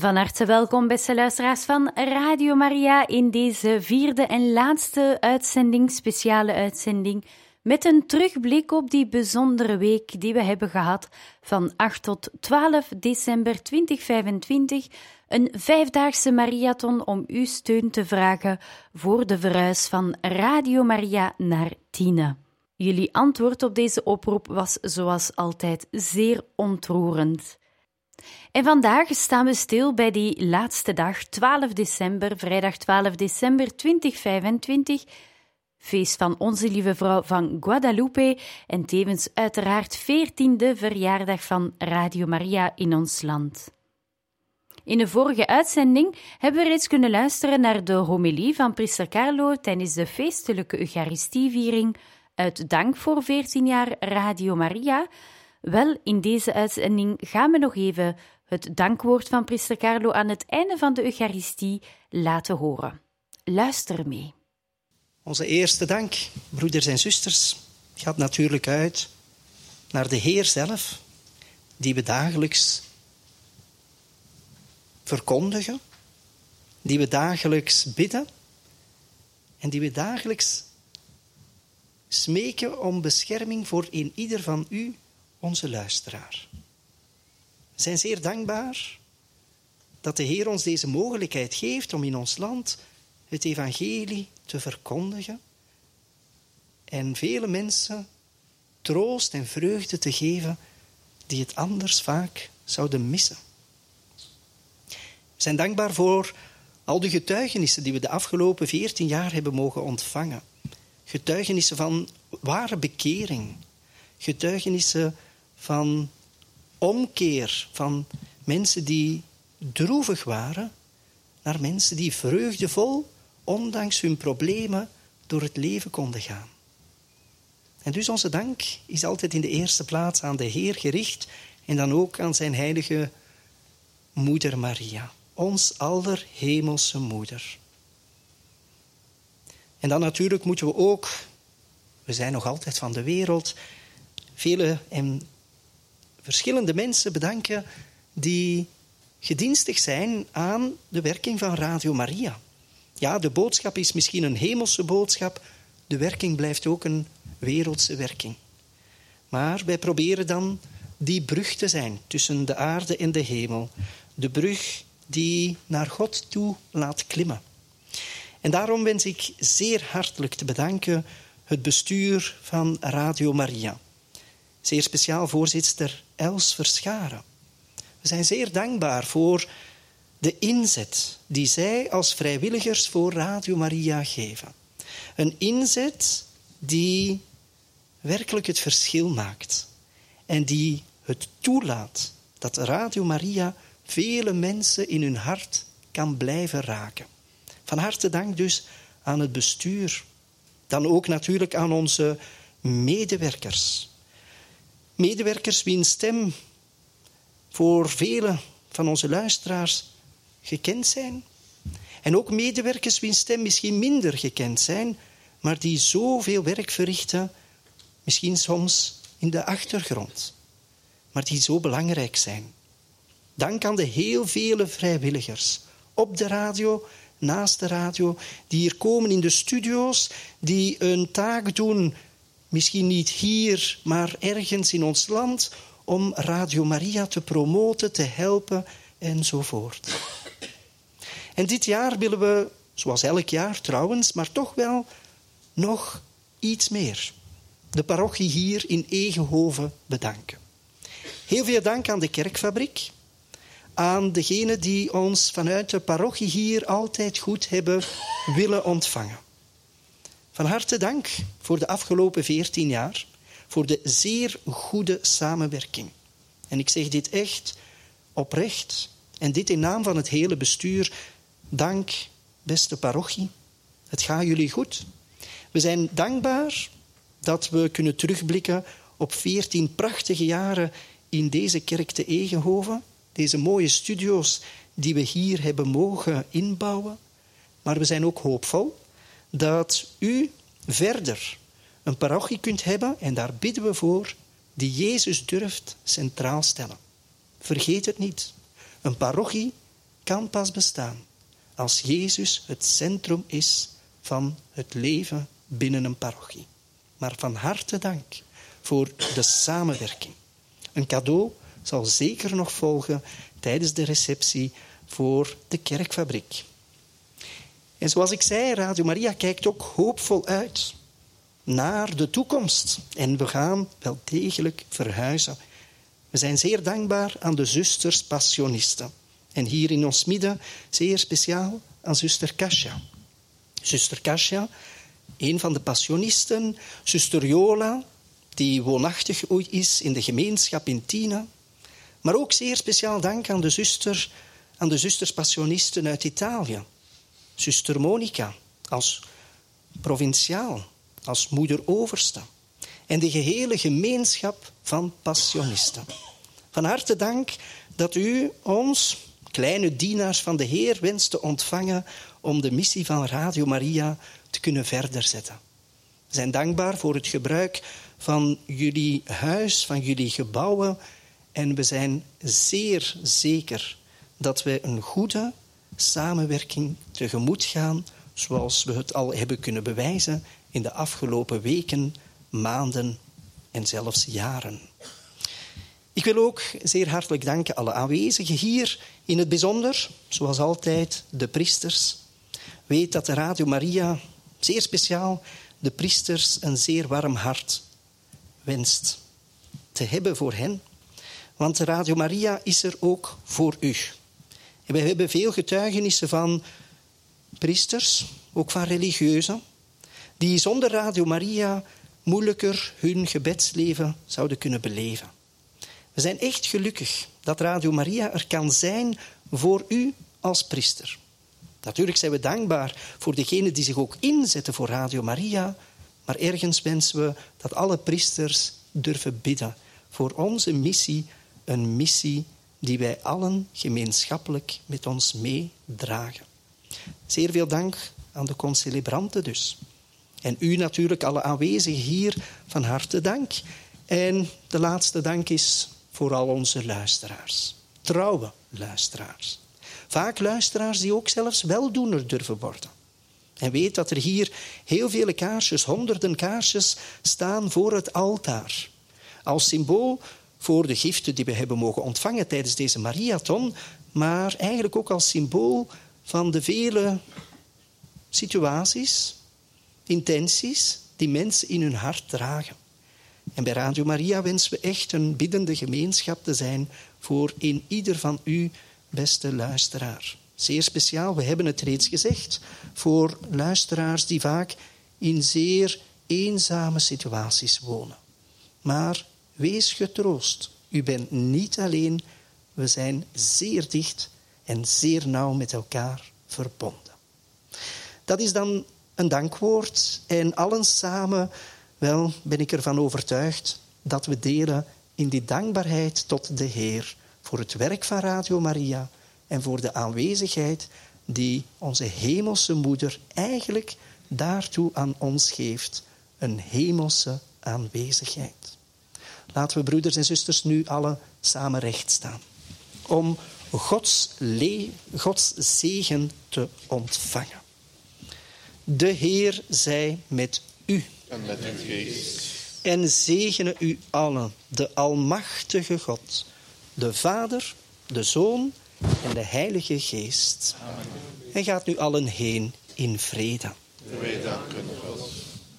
Van harte welkom, beste luisteraars van Radio Maria, in deze vierde en laatste uitzending, speciale uitzending, met een terugblik op die bijzondere week die we hebben gehad van 8 tot 12 december 2025, een 5-daagse marathon om uw steun te vragen voor de verhuis van Radio Maria naar Tiene. Jullie antwoord op deze oproep was zoals altijd zeer ontroerend. En vandaag staan we stil bij die laatste dag, 12 december, vrijdag 12 december 2025, feest van Onze Lieve Vrouw van Guadalupe en tevens uiteraard 14e verjaardag van Radio Maria in ons land. In de vorige uitzending hebben we reeds kunnen luisteren naar de homilie van priester Carlo tijdens de feestelijke Eucharistieviering uit dank voor 14 jaar Radio Maria. Wel, in deze uitzending gaan we nog even het dankwoord van priester Carlo aan het einde van de Eucharistie laten horen. Luister mee. Onze eerste dank, broeders en zusters, gaat natuurlijk uit naar de Heer zelf, die we dagelijks verkondigen, die we dagelijks bidden en die we dagelijks smeken om bescherming voor een ieder van u, onze luisteraar. We zijn zeer dankbaar dat de Heer ons deze mogelijkheid geeft om in ons land het evangelie te verkondigen en vele mensen troost en vreugde te geven die het anders vaak zouden missen. We zijn dankbaar voor al de getuigenissen die we de afgelopen 14 jaar hebben mogen ontvangen. Getuigenissen van ware bekering, getuigenissen van omkeer, van mensen die droevig waren, naar mensen die vreugdevol, ondanks hun problemen, door het leven konden gaan. En dus onze dank is altijd in de eerste plaats aan de Heer gericht en dan ook aan zijn heilige Moeder Maria, ons aller hemelse moeder. En dan natuurlijk moeten we ook, we zijn nog altijd van de wereld, vele en verschillende mensen bedanken die gedienstig zijn aan de werking van Radio Maria. Ja, de boodschap is misschien een hemelse boodschap, de werking blijft ook een wereldse werking. Maar wij proberen dan die brug te zijn tussen de aarde en de hemel. De brug die naar God toe laat klimmen. En daarom wens ik zeer hartelijk te bedanken het bestuur van Radio Maria. Zeer speciaal voorzitter Els Verscharen. We zijn zeer dankbaar voor de inzet die zij als vrijwilligers voor Radio Maria geven. Een inzet die werkelijk het verschil maakt. En die het toelaat dat Radio Maria vele mensen in hun hart kan blijven raken. Van harte dank dus aan het bestuur. Dan ook natuurlijk aan onze medewerkers. Medewerkers wiens stem voor vele van onze luisteraars gekend zijn. En ook medewerkers wiens stem misschien minder gekend zijn, maar die zoveel werk verrichten, misschien soms in de achtergrond, maar die zo belangrijk zijn. Dank aan de heel vele vrijwilligers op de radio, naast de radio, die hier komen in de studio's, die een taak doen, misschien niet hier, maar ergens in ons land, om Radio Maria te promoten, te helpen enzovoort. En dit jaar willen we, zoals elk jaar trouwens, maar toch wel nog iets meer, de parochie hier in Egenhoven bedanken. Heel veel dank aan de kerkfabriek, aan degenen die ons vanuit de parochie hier altijd goed hebben willen ontvangen. Van harte dank voor de afgelopen 14 jaar, voor de zeer goede samenwerking. En ik zeg dit echt oprecht, en dit in naam van het hele bestuur. Dank, beste parochie. Het gaat jullie goed. We zijn dankbaar dat we kunnen terugblikken op 14 prachtige jaren in deze kerk te Egenhoven. Deze mooie studio's die we hier hebben mogen inbouwen. Maar we zijn ook hoopvol dat u verder een parochie kunt hebben, en daar bidden we voor, die Jezus durft centraal stellen. Vergeet het niet. Een parochie kan pas bestaan als Jezus het centrum is van het leven binnen een parochie. Maar van harte dank voor de samenwerking. Een cadeau zal zeker nog volgen tijdens de receptie voor de kerkfabriek. En zoals ik zei, Radio Maria kijkt ook hoopvol uit naar de toekomst. En we gaan wel degelijk verhuizen. We zijn zeer dankbaar aan de zusters passionisten. En hier in ons midden zeer speciaal aan zuster Kasia. Zuster Kasia, een van de passionisten. Zuster Jola, die woonachtig is in de gemeenschap in Tiene. Maar ook zeer speciaal dank aan de zusters passionisten uit Italië. Zuster Monica, als provinciaal, als moeder-overste. En de gehele gemeenschap van passionisten. Van harte dank dat u ons, kleine dienaars van de Heer, wenst te ontvangen om de missie van Radio Maria te kunnen verder zetten. We zijn dankbaar voor het gebruik van jullie huis, van jullie gebouwen. En we zijn zeer zeker dat we een goede samenwerking tegemoet gaan, zoals we het al hebben kunnen bewijzen in de afgelopen weken, maanden en zelfs jaren. Ik wil ook zeer hartelijk danken alle aanwezigen hier, in het bijzonder, zoals altijd, de priesters. Weet dat de Radio Maria, zeer speciaal, de priesters een zeer warm hart wenst te hebben voor hen. Want de Radio Maria is er ook voor u. En we hebben veel getuigenissen van priesters, ook van religieuzen, die zonder Radio Maria moeilijker hun gebedsleven zouden kunnen beleven. We zijn echt gelukkig dat Radio Maria er kan zijn voor u als priester. Natuurlijk zijn we dankbaar voor degenen die zich ook inzetten voor Radio Maria, maar ergens wensen we dat alle priesters durven bidden voor onze missie, een missie die wij allen gemeenschappelijk met ons meedragen. Zeer veel dank aan de concelebranten dus. En u natuurlijk, alle aanwezigen hier, van harte dank. En de laatste dank is voor al onze luisteraars. Trouwe luisteraars. Vaak luisteraars die ook zelfs weldoener durven worden. En weet dat er hier heel vele kaarsjes, honderden kaarsjes, staan voor het altaar. Als symbool voor de giften die we hebben mogen ontvangen tijdens deze Mariathon, maar eigenlijk ook als symbool van de vele situaties, intenties die mensen in hun hart dragen. En bij Radio Maria wensen we echt een biddende gemeenschap te zijn voor in ieder van u, beste luisteraar. Zeer speciaal, we hebben het reeds gezegd, voor luisteraars die vaak in zeer eenzame situaties wonen. Maar wees getroost, u bent niet alleen, we zijn zeer dicht en zeer nauw met elkaar verbonden. Dat is dan een dankwoord en allen samen, wel, ben ik ervan overtuigd dat we delen in die dankbaarheid tot de Heer voor het werk van Radio Maria en voor de aanwezigheid die onze hemelse moeder eigenlijk daartoe aan ons geeft. Een hemelse aanwezigheid. Laten we, broeders en zusters, nu alle samen recht staan. Om Gods zegen te ontvangen. De Heer zij met u. En met uw geest. En zegene u allen, de almachtige God, de Vader, de Zoon en de Heilige Geest. Amen. En gaat nu allen heen in vrede. Wij danken God.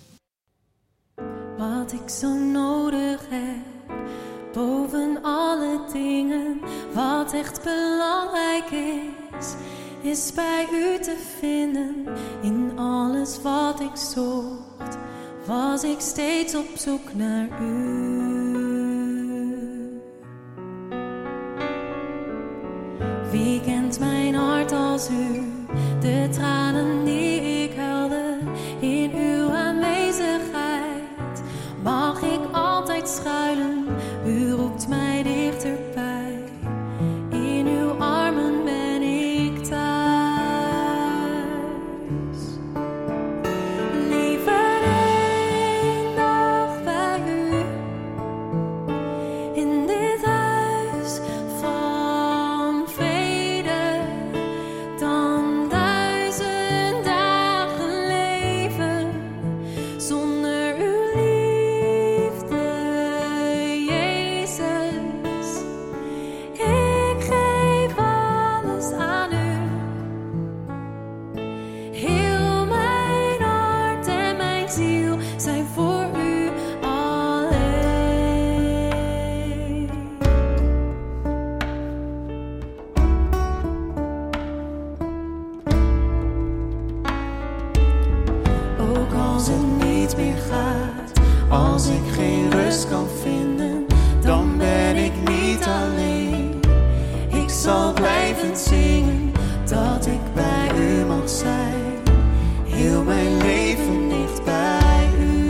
Wat ik zo nodig heb, boven alle dingen, wat echt belangrijk is bij u te vinden. In alles wat ik zocht, was ik steeds op zoek naar u. Wie kent mijn hart als u, de tranen die ik huilde in uw aanwezigheid. Mag ik altijd schuilen, u roept mij dichterbij. In uw armen ben ik thuis. Liever één dag bij u, in dit huis van vrede, Ook als het niet meer gaat, als ik geen rust kan vinden, dan ben ik niet alleen. Ik zal blijven zingen dat ik bij u mag zijn. Heel mijn leven ligt bij u.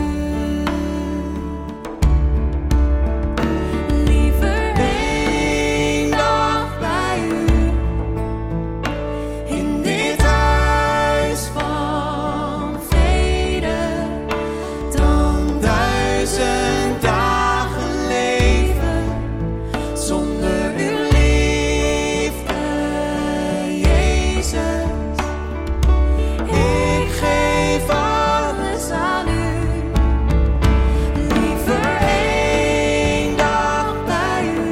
Liever één dag bij u, in dit huis van vrede, dan 1000 dagen leven zonder uw liefde, Jezus. Ik geef alles aan u. Liever één dag bij u,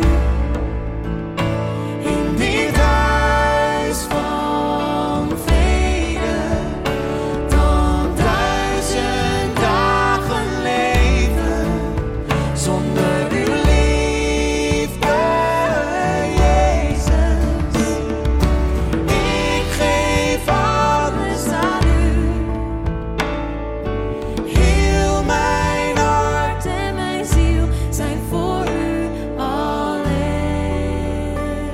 in dit huis van vrede, dan 1000 dagen leven zonder uw liefde, Jezus. Ik geef alles aan u. Heel mijn hart en mijn ziel zijn voor u alleen.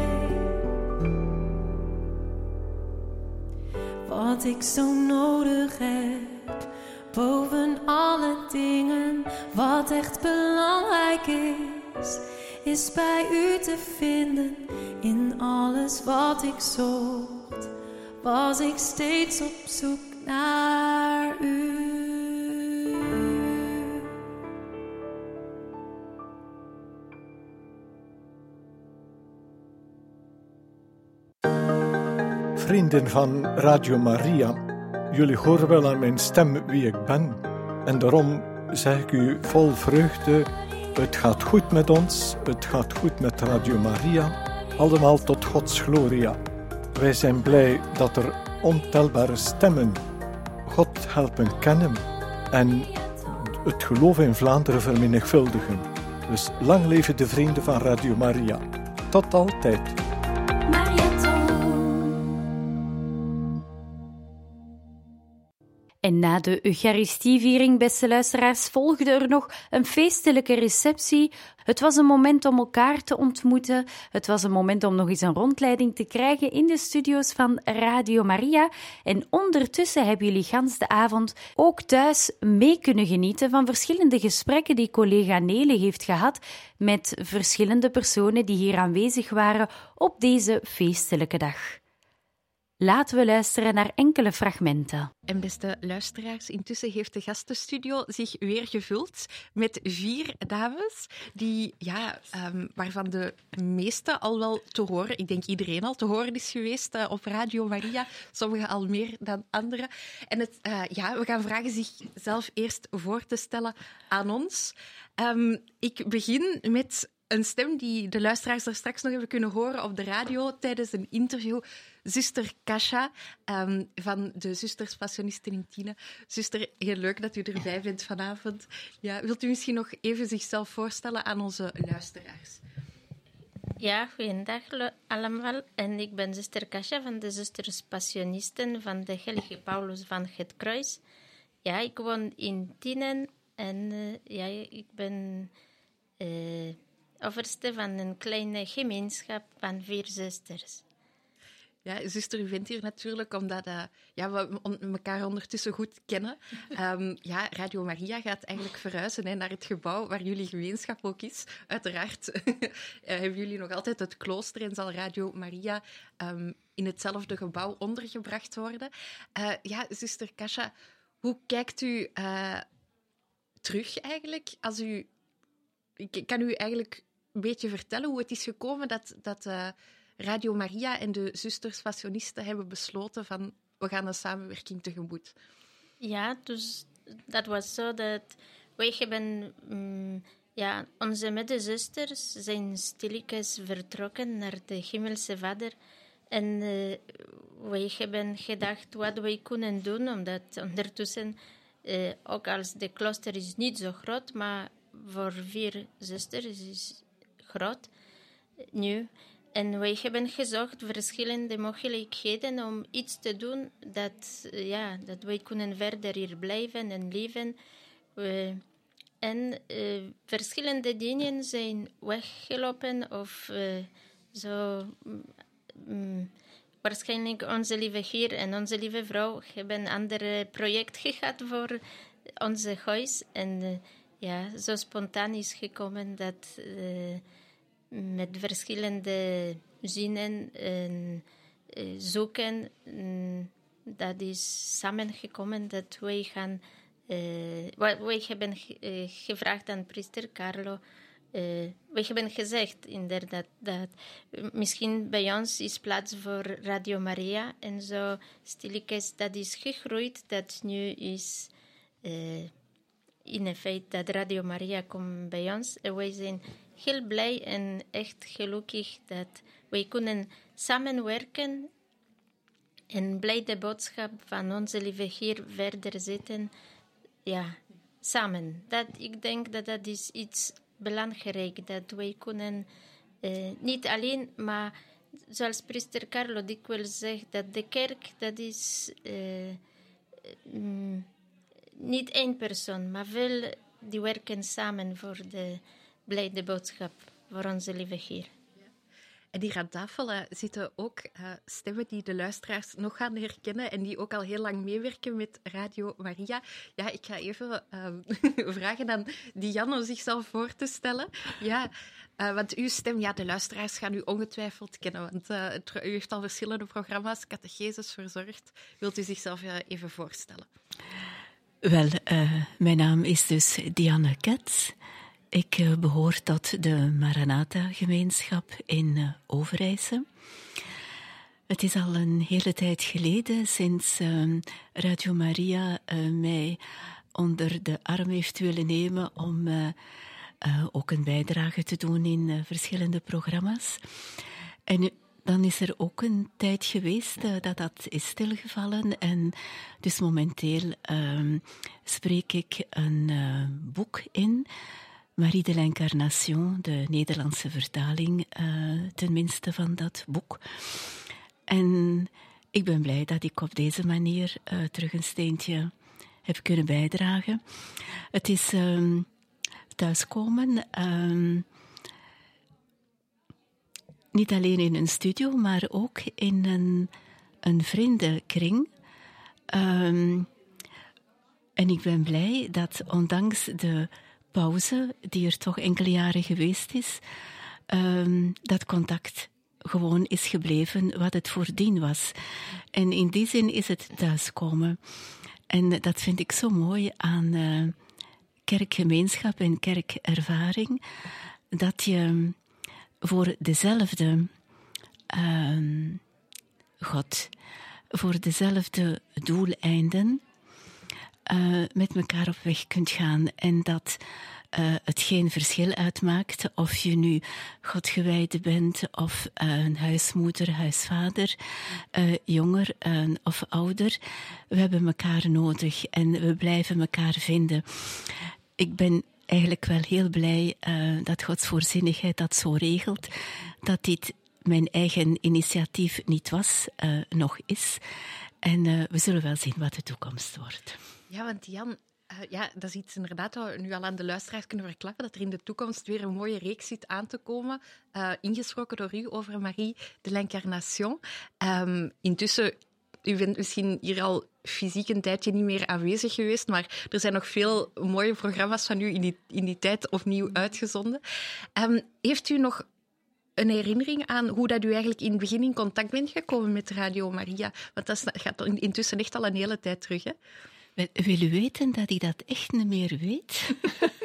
Wat ik zo nodig heb, boven alle dingen, wat echt belangrijk is bij u te vinden. In alles wat ik zocht, was ik steeds op zoek naar u. Vrienden van Radio Maria, jullie horen wel aan mijn stem wie ik ben. En daarom zeg ik u vol vreugde, het gaat goed met ons, het gaat goed met Radio Maria. Allemaal tot Gods gloria. Wij zijn blij dat er ontelbare stemmen God helpen kennen en het geloof in Vlaanderen vermenigvuldigen. Dus lang leven de vrienden van Radio Maria. Tot altijd. En na de Eucharistieviering, beste luisteraars, volgde er nog een feestelijke receptie. Het was een moment om elkaar te ontmoeten. Het was een moment om nog eens een rondleiding te krijgen in de studio's van Radio Maria. En ondertussen hebben jullie gans de avond ook thuis mee kunnen genieten van verschillende gesprekken die collega Nele heeft gehad met verschillende personen die hier aanwezig waren op deze feestelijke dag. Laten we luisteren naar enkele fragmenten. En beste luisteraars, intussen heeft de gastenstudio zich weer gevuld met 4 dames die, waarvan de meeste al wel te horen, ik denk iedereen al te horen is geweest op Radio Maria, sommigen al meer dan anderen. En we gaan vragen zichzelf eerst voor te stellen aan ons. Ik begin met een stem die de luisteraars er straks nog hebben kunnen horen op de radio tijdens een interview. Zuster Kasia van de Zusters Passionisten in Tiene. Zuster, heel leuk dat u erbij bent vanavond. Ja, wilt u misschien nog even zichzelf voorstellen aan onze luisteraars? Ja, goeiedag allemaal. En ik ben zuster Kasia van de Zusters Passionisten van de Heilige Paulus van het Kruis. Ja, ik woon in Tienen en ik ben overste van een kleine gemeenschap van 4 zusters. Ja, zuster, u bent hier natuurlijk omdat we elkaar ondertussen goed kennen. Radio Maria gaat eigenlijk verhuizen naar het gebouw waar jullie gemeenschap ook is. Uiteraard hebben jullie nog altijd het klooster en zal Radio Maria in hetzelfde gebouw ondergebracht worden. Zuster Kasia, hoe kijkt u terug eigenlijk? Kan u eigenlijk een beetje vertellen hoe het is gekomen dat Radio Maria en de Zusters Passionisten hebben besloten van we gaan een samenwerking tegemoet? Ja, dus dat was zo dat wij hebben onze medezusters zijn stilletjes vertrokken naar de Hemelse Vader. En wij hebben gedacht wat wij kunnen doen, omdat ondertussen, ook als de klooster is niet zo groot, maar voor 4 zusters is groot nu. En wij hebben gezocht verschillende mogelijkheden om iets te doen dat wij kunnen verder hier blijven en leven. Verschillende dingen zijn weggelopen of zo. Waarschijnlijk onze lieve Heer en onze lieve vrouw hebben een ander project gehad voor onze huis. En zo spontaan is gekomen dat met verschillende zinnen zoeken, dat is samengekomen dat wij gaan. Wij hebben gevraagd aan priester Carlo. We hebben gezegd inderdaad dat misschien bij ons is plaats voor Radio Maria. En zo stilletjes dat is gegroeid, dat nu is in effect dat Radio Maria komt bij ons. En wij zijn heel blij en echt gelukkig dat wij kunnen samenwerken en blij de boodschap van onze lieve Heer verder zetten. Ja, samen. Ik denk dat is iets belangrijk, dat wij kunnen niet alleen, maar zoals priester Carlo dikwijls zegt, dat de kerk, dat is niet één persoon, maar veel die werken samen voor de blijde boodschap, voor onze lieve Heer. En hier aan tafel zitten ook stemmen die de luisteraars nog gaan herkennen en die ook al heel lang meewerken met Radio Maria. Ja, ik ga even vragen aan Diane om zichzelf voor te stellen. Ja, want uw stem, de luisteraars gaan u ongetwijfeld kennen, want u heeft al verschillende programma's, catecheses verzorgd. Wilt u zichzelf even voorstellen? Wel, mijn naam is dus Diane Ketz. Ik behoor tot de Maranatha-gemeenschap in Overijse. Het is al een hele tijd geleden sinds Radio Maria mij onder de arm heeft willen nemen om ook een bijdrage te doen in verschillende programma's. En dan is er ook een tijd geweest dat is stilgevallen. En dus momenteel spreek ik een boek in, Marie de l'Incarnation, de Nederlandse vertaling tenminste van dat boek. En ik ben blij dat ik op deze manier terug een steentje heb kunnen bijdragen. Het is thuiskomen, niet alleen in een studio, maar ook in een vriendenkring. En ik ben blij dat ondanks de pauze, die er toch enkele jaren geweest is, dat contact gewoon is gebleven wat het voordien was. En in die zin is het thuiskomen. En dat vind ik zo mooi aan kerkgemeenschap en kerkervaring, dat je voor dezelfde God, voor dezelfde doeleinden met elkaar op weg kunt gaan en dat het geen verschil uitmaakt of je nu Godgewijde bent of een huismoeder, huisvader, jonger of ouder. We hebben elkaar nodig en we blijven elkaar vinden. Ik ben eigenlijk wel heel blij dat Gods voorzienigheid dat zo regelt, dat dit mijn eigen initiatief niet was, nog is. En we zullen wel zien wat de toekomst wordt. Ja, want Jan, dat is iets inderdaad dat we nu al aan de luisteraars kunnen verklappen, dat er in de toekomst weer een mooie reeks zit aan te komen, ingesproken door u over Marie de l'Incarnation. Intussen, u bent misschien hier al fysiek een tijdje niet meer aanwezig geweest, maar er zijn nog veel mooie programma's van u in die tijd opnieuw uitgezonden. Heeft u nog een herinnering aan hoe dat u eigenlijk in het begin in contact bent gekomen met Radio Maria? Want dat gaat intussen echt al een hele tijd terug, hè? Wil u weten dat ik dat echt niet meer weet?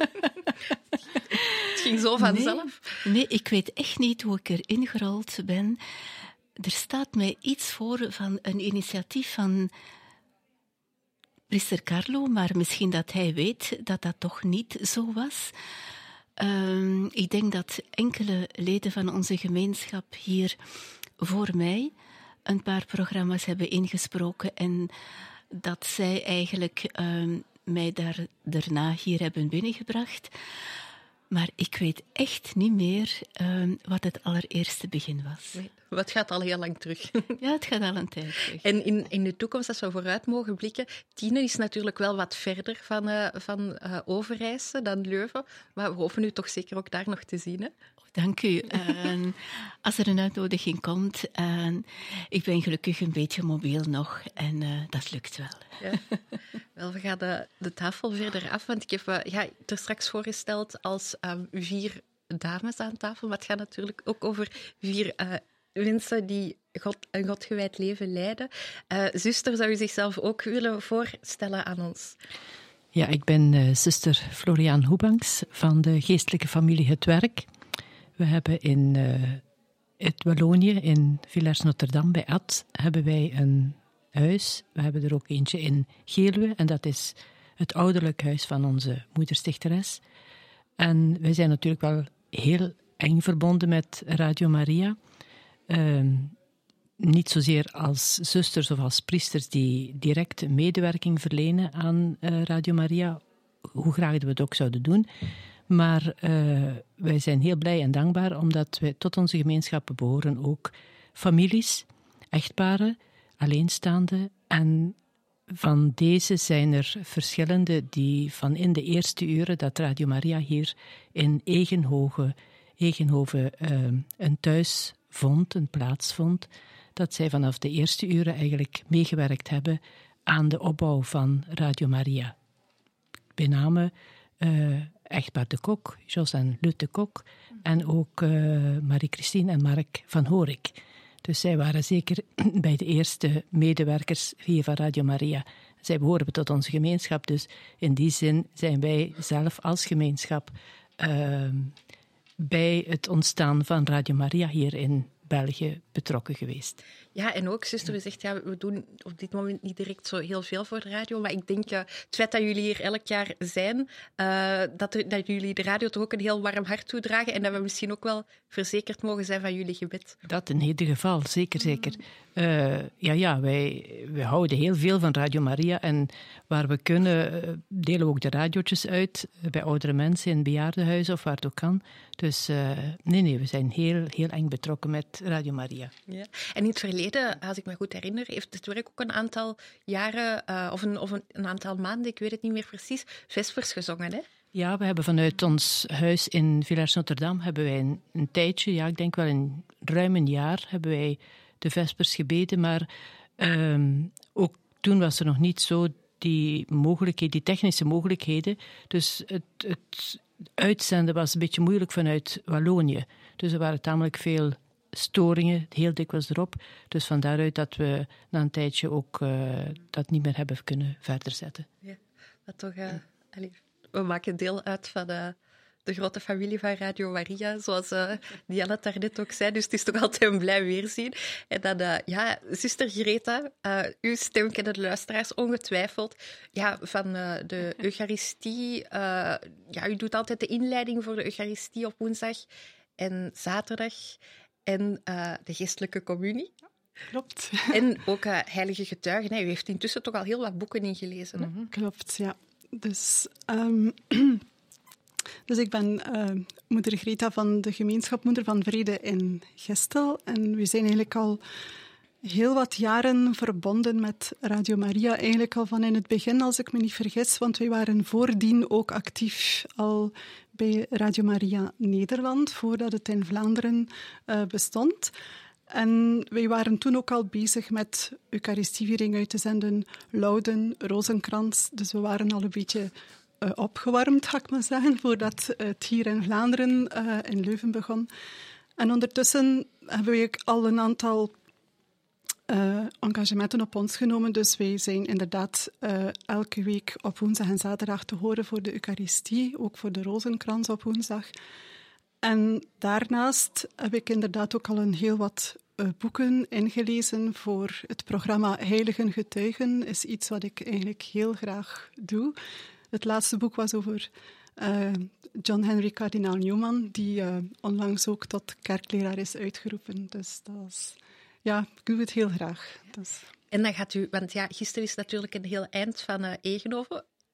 Het ging zo vanzelf? Nee, ik weet echt niet hoe ik erin gerold ben. Er staat mij iets voor van een initiatief van priester Carlo, maar misschien dat hij weet dat dat toch niet zo was. Ik denk dat enkele leden van onze gemeenschap hier voor mij een paar programma's hebben ingesproken en dat zij eigenlijk mij daarna hier hebben binnengebracht. Maar ik weet echt niet meer wat het allereerste begin was. Nee, het gaat al heel lang terug. Ja, het gaat al een tijd terug. En in de toekomst, als we vooruit mogen blikken, Tiene is natuurlijk wel wat verder van Overijse dan Leuven, maar we hopen u toch zeker ook daar nog te zien, hè? Dank u. Als er een uitnodiging komt, ik ben gelukkig een beetje mobiel nog en dat lukt wel. Ja. Wel, we gaan de tafel verder af, want ik heb er straks voorgesteld als 4 dames aan tafel, maar het gaat natuurlijk ook over 4 mensen die een godgewijd leven leiden. Zuster, zou u zichzelf ook willen voorstellen aan ons? Ja, ik ben zuster Floriaan Hoebanks van de geestelijke familie Het Werk. We hebben in het Wallonië, in Villers-Notre-Dame bij Ath, hebben wij een huis. We hebben er ook eentje in Geelwe en dat is het ouderlijk huis van onze moederstichteres. En wij zijn natuurlijk wel heel eng verbonden met Radio Maria. Niet zozeer als zusters of als priesters die direct medewerking verlenen aan Radio Maria, hoe graag we het ook zouden doen. Maar wij zijn heel blij en dankbaar omdat wij tot onze gemeenschappen behoren ook families, echtparen, alleenstaanden. En van deze zijn er verschillende die van in de eerste uren dat Radio Maria hier in Egenhoven een thuis vond, een plaats vond, dat zij vanaf de eerste uren eigenlijk meegewerkt hebben aan de opbouw van Radio Maria. Bij name echtpaar de Kok, Jos en Lut de Kok, en ook Marie-Christine en Mark van Horik. Dus zij waren zeker bij de eerste medewerkers hier van Radio Maria. Zij behoren tot onze gemeenschap, dus in die zin zijn wij zelf als gemeenschap bij het ontstaan van Radio Maria hier in België betrokken geweest. Ja, en ook, zuster, u zegt, we doen op dit moment niet direct zo heel veel voor de radio, maar ik denk, het feit dat jullie hier elk jaar zijn, dat jullie de radio toch ook een heel warm hart toedragen en dat we misschien ook wel verzekerd mogen zijn van jullie gebed. Dat in ieder geval, zeker. Wij houden heel veel van Radio Maria en waar we kunnen delen we ook de radiootjes uit bij oudere mensen in bejaardenhuizen of waar het ook kan. Dus we zijn heel, heel eng betrokken met Radio Maria. Ja. En in het verleden, als ik me goed herinner, heeft het werk ook een aantal jaren of een aantal maanden, ik weet het niet meer precies, vespers gezongen, hè? Ja, we hebben vanuit ons huis in Villers-Notre-Dame hebben wij een tijdje, ik denk wel ruim een jaar, hebben wij de vespers gebeden, maar ook toen was er nog niet zo die technische mogelijkheden. Dus het uitzenden was een beetje moeilijk vanuit Wallonië. Dus er waren tamelijk veel storingen, heel dikwijls erop. Dus van daaruit dat we na een tijdje ook dat niet meer hebben kunnen verder zetten. Ja, maar toch, we maken deel uit van de grote familie van Radio Maria, zoals Diana het daarnet ook zei. Dus het is toch altijd een blij weerzien. En dan, zuster Greta, uw stem kennen de luisteraars ongetwijfeld. Ja, van de Eucharistie. U doet altijd de inleiding voor de Eucharistie op woensdag en zaterdag. En de geestelijke communie. Klopt. En ook Heilige Getuigen. U heeft intussen toch al heel wat boeken ingelezen. Hè? Klopt, ja. Dus ik ben moeder Greta van de gemeenschap Moeder van Vrede in Gestel. En we zijn eigenlijk al heel wat jaren verbonden met Radio Maria. Eigenlijk al van in het begin, als ik me niet vergis. Want wij waren voordien ook actief al bij Radio Maria Nederland, voordat het in Vlaanderen bestond. En wij waren toen ook al bezig met Eucharistieviering uit te zenden, Louden, Rozenkrans. Dus we waren al een beetje opgewarmd, ga ik maar zeggen, voordat het hier in Vlaanderen, in Leuven, begon. En ondertussen hebben we al een aantal engagementen op ons genomen. Dus wij zijn inderdaad elke week op woensdag en zaterdag te horen voor de Eucharistie, ook voor de Rozenkrans op woensdag. En daarnaast heb ik inderdaad ook al een heel wat boeken ingelezen voor het programma Heiligen Getuigen. Is iets wat ik eigenlijk heel graag doe. Het laatste boek was over John Henry Kardinaal Newman, die onlangs ook tot kerkleraar is uitgeroepen. Dus ik doe het heel graag. Dus. En dan gaat u, want gisteren is natuurlijk een heel eind van Egenhoven.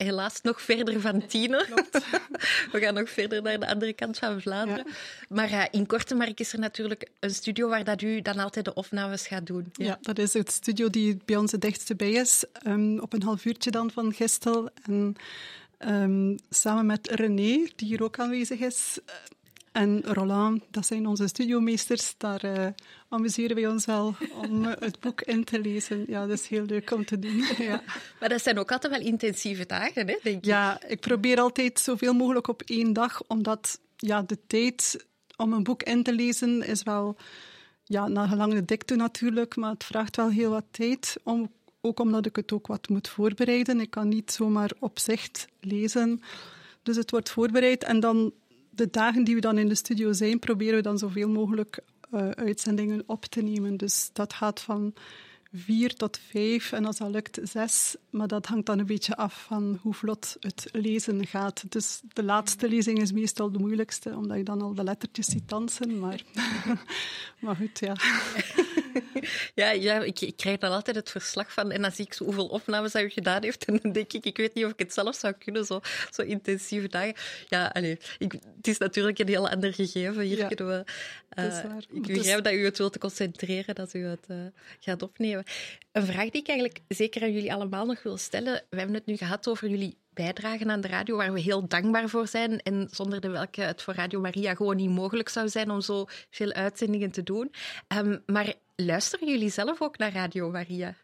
helaas nog verder van Tiene. We gaan nog verder naar de andere kant van Vlaanderen. Ja. Maar in Kortemark is er natuurlijk een studio waar dat u dan altijd de opnames gaat doen. Ja, dat is het studio die bij ons het dichtste bij is. Op een half uurtje dan van Gistel. En samen met René, die hier ook aanwezig is... En Roland, dat zijn onze studiomeesters. Daar amuseren wij ons wel om het boek in te lezen. Ja, dat is heel leuk om te doen. Ja. Maar dat zijn ook altijd wel intensieve dagen, hè, denk ik. Ja, ik probeer altijd zoveel mogelijk op 1 dag, omdat de tijd om een boek in te lezen is wel... Ja, naar gelang de dikte natuurlijk, maar het vraagt wel heel wat tijd. Ook omdat ik het ook wat moet voorbereiden. Ik kan niet zomaar op zicht lezen. Dus het wordt voorbereid en dan... De dagen die we dan in de studio zijn, proberen we dan zoveel mogelijk uitzendingen op te nemen. Dus dat gaat van 4 tot 5 en als dat lukt 6. Maar dat hangt dan een beetje af van hoe vlot het lezen gaat. Dus de laatste lezing is meestal de moeilijkste, omdat je dan al de lettertjes ziet dansen. Maar goed, ja. Ja, ik krijg dan altijd het verslag van en dan zie ik zo hoeveel opnames dat u gedaan heeft en dan denk ik weet niet of ik het zelf zou kunnen, zo intensieve dagen. Ja, het is natuurlijk een heel ander gegeven. Hier kunnen we... ik begrijp dat u het wilt concentreren, dat u het gaat opnemen. Een vraag die ik eigenlijk zeker aan jullie allemaal nog wil stellen. We hebben het nu gehad over jullie bijdragen aan de radio, waar we heel dankbaar voor zijn en zonder de welke het voor Radio Maria gewoon niet mogelijk zou zijn om zo veel uitzendingen te doen. Maar luisteren jullie zelf ook naar Radio Maria?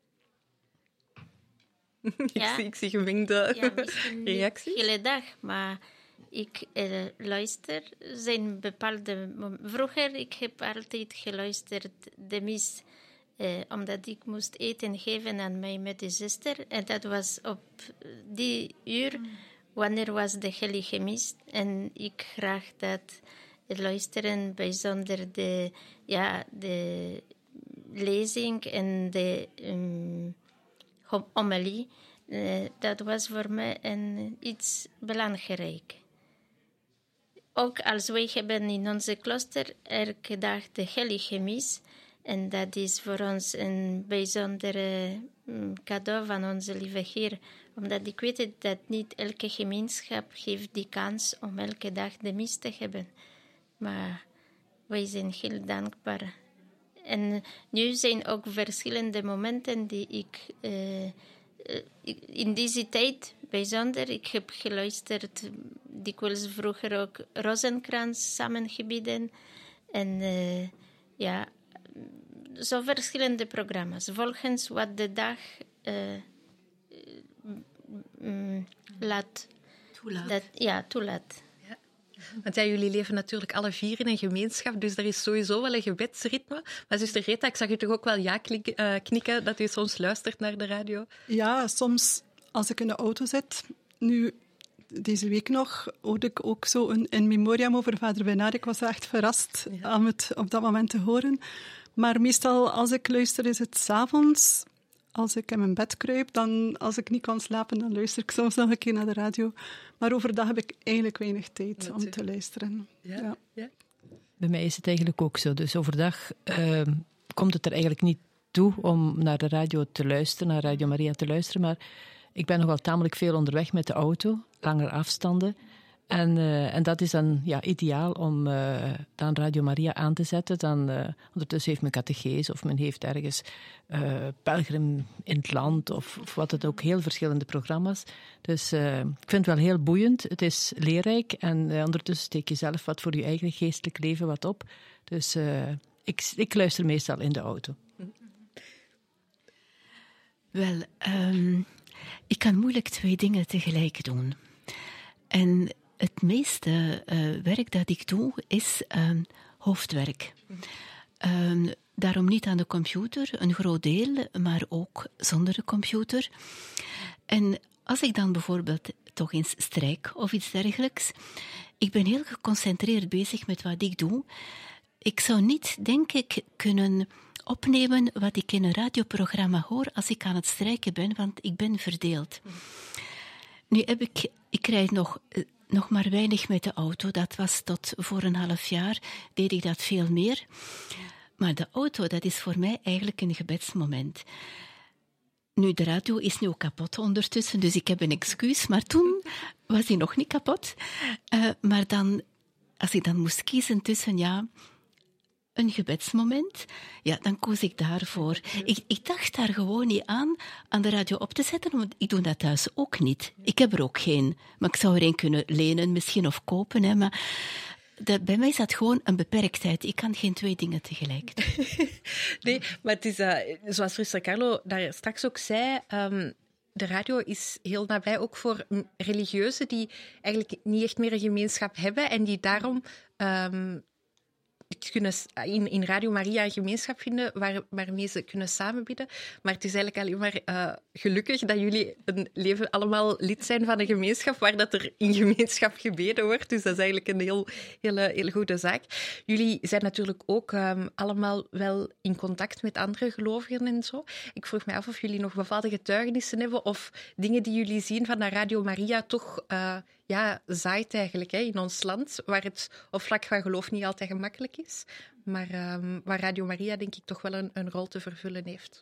Ja. Ik zie gemengde reacties. De hele dag, maar ik luister. Zijn bepaalde vroeger, ik heb altijd geluisterd de mis, omdat ik moest eten geven aan mijn medezuster. En dat was op die uur, wanneer was de heilige mis. En ik graag dat luisteren, bijzonder de lezing en de homilie. Dat was voor mij iets belangrijk. Ook als wij hebben in onze klooster elke dag de heilige mis. En dat is voor ons een bijzondere cadeau van onze lieve Heer. Omdat ik weet dat niet elke gemeenschap geeft die kans om elke dag de mis te hebben. Maar wij zijn heel dankbaar. En nu zijn ook verschillende momenten die ik in deze tijd bijzonder. Ik heb geluisterd dikwijls vroeger ook Rozenkrans samengebieden. En zo verschillende programma's. Volgens wat de dag toelaat. Want jullie leven natuurlijk alle 4 in een gemeenschap, dus er is sowieso wel een gebedsritme. Maar zuster Greta, ik zag u toch ook wel knikken dat u soms luistert naar de radio? Ja, soms als ik in de auto zit. Nu, deze week nog, hoorde ik ook zo een memoriam over Vader Bernard. Ik was echt verrast om het op dat moment te horen. Maar meestal als ik luister is het 's avonds. Als ik in mijn bed kruip, dan als ik niet kan slapen, dan luister ik soms nog een keer naar de radio. Maar overdag heb ik eigenlijk weinig tijd om te luisteren. Ja. Bij mij is het eigenlijk ook zo. Dus overdag komt het er eigenlijk niet toe om naar de radio te luisteren, naar Radio Maria te luisteren. Maar ik ben nogal tamelijk veel onderweg met de auto, langere afstanden. En dat is dan ideaal om dan Radio Maria aan te zetten. Dan, ondertussen heeft men catechese of men heeft ergens pelgrim in het land of wat het ook, heel verschillende programma's. Dus ik vind het wel heel boeiend. Het is leerrijk en ondertussen steek je zelf wat voor je eigen geestelijk leven wat op. Dus ik luister meestal in de auto. Wel, ik kan moeilijk 2 dingen tegelijk doen. En het meeste werk dat ik doe is hoofdwerk. Daarom niet aan de computer, een groot deel, maar ook zonder de computer. En als ik dan bijvoorbeeld toch eens strijk of iets dergelijks, ik ben heel geconcentreerd bezig met wat ik doe. Ik zou niet, denk ik, kunnen opnemen wat ik in een radioprogramma hoor als ik aan het strijken ben, want ik ben verdeeld. Nu ik rijd nog maar weinig met de auto. Dat was tot voor een half jaar, deed ik dat veel meer. Maar de auto, dat is voor mij eigenlijk een gebedsmoment. Nu, de radio is nu ook kapot ondertussen, dus ik heb een excuus. Maar toen was die nog niet kapot. Maar dan, als ik dan moest kiezen tussen een gebedsmoment, dan koos ik daarvoor. Ik dacht daar gewoon niet aan de radio op te zetten, want ik doe dat thuis ook niet. Ik heb er ook geen. Maar ik zou er een kunnen lenen misschien of kopen. Hè, maar bij mij is dat gewoon een beperktheid. Ik kan geen 2 dingen tegelijk doen. Nee, maar het is, zoals Zuster Carlo daar straks ook zei, de radio is heel nabij ook voor religieuzen die eigenlijk niet echt meer een gemeenschap hebben en die daarom kunnen in Radio Maria een gemeenschap vinden waarmee ze kunnen samenbidden. Maar het is eigenlijk alleen maar gelukkig dat jullie een leven allemaal lid zijn van een gemeenschap waar dat er in gemeenschap gebeden wordt. Dus dat is eigenlijk een hele goede zaak. Jullie zijn natuurlijk ook allemaal wel in contact met andere gelovigen en zo. Ik vroeg me af of jullie nog bepaalde getuigenissen hebben of dingen die jullie zien van dat Radio Maria toch zaait eigenlijk in ons land, waar het op vlak van geloof niet altijd gemakkelijk is, maar waar Radio Maria denk ik toch wel een rol te vervullen heeft.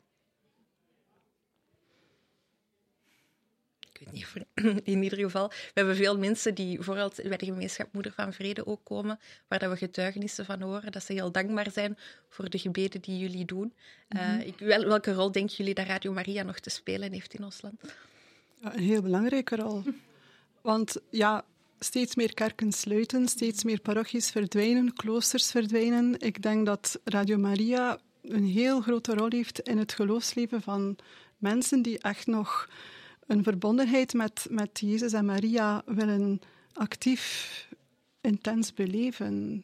Ik weet niet, in ieder geval, we hebben veel mensen die vooral bij de gemeenschap Moeder van Vrede ook komen, waar dat we getuigenissen van horen, dat ze heel dankbaar zijn voor de gebeden die jullie doen. Welke rol denken jullie dat Radio Maria nog te spelen heeft in ons land? Een heel belangrijke rol. Want steeds meer kerken sluiten, steeds meer parochies verdwijnen, kloosters verdwijnen. Ik denk dat Radio Maria een heel grote rol heeft in het geloofsleven van mensen die echt nog een verbondenheid met Jezus en Maria willen actief, intens beleven.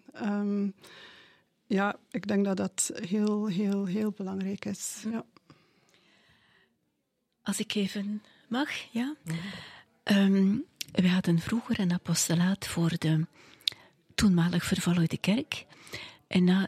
Ik denk dat dat heel, heel, heel belangrijk is. Ja. Als ik even mag, ja. We hadden vroeger een apostolaat voor de toenmalig vervolgde kerk. En na